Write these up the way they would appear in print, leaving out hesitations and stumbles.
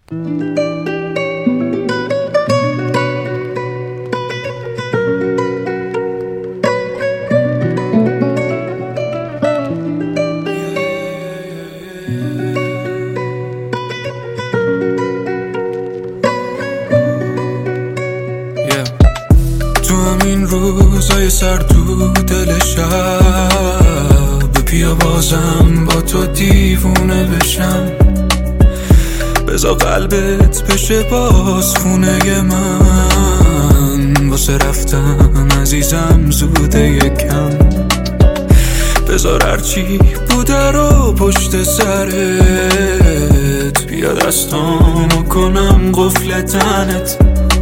تو همین روزای سرد تو دل شب بیا بازم با تو دیوونه بشم، بذار قلبت بشه باز خونه من، واسه رفتن عزیزم زوده یکم، بذار هرچی بوده رو پشت سرت، بیا دستامو کنم قفل تنت،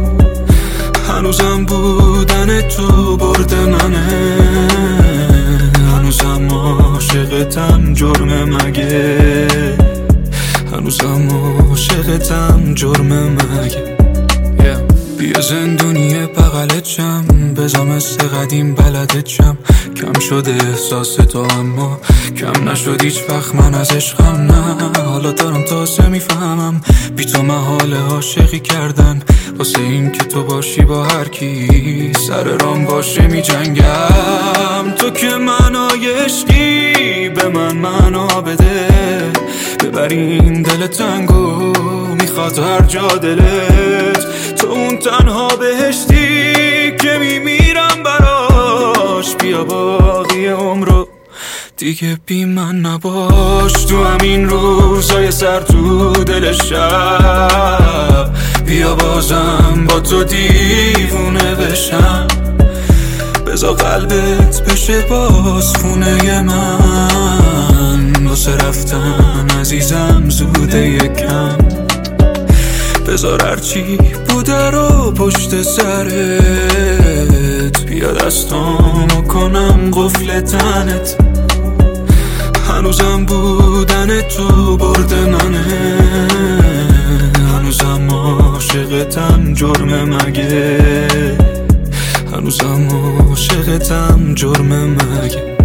هنوزم بودن تو برد منه، هنوزم عاشقتم جرم مگه، هنوزم عاشقتم جرم مگه. بیا زندونی بغلت شم، بذار مثل قدیم بلدت شم، کم شده احساس تو اما کم نشد هیچ وقت من از عشقم، نه حالا دارم تازه میفهمم بی تو محال عاشقی کردن، واسه این که تو باشی با هر کی سر رام باشه می جنگم، تو که منای عشقی به من معنا بده، ببرین دل تنگو میخواد هر جا دلت، تو اون تنها بهشتی که میمیرم براش، بیا باقی عمرو دیگه بی من نباش، تو همین روزای سر تو دل شب بیا بازم با تو دیوونه بشم، بذار قلبت بشه باز خونه من، واسه رفتن عزیزم زوده یکم، بذار هرچی بوده رو پشت سرت، بیا دستامو کنم قفل تنت، هنوزم بودن تو برد منه، هنوزم عاشقتم جرم مگه، هنوزم عاشقتم جرم مگه.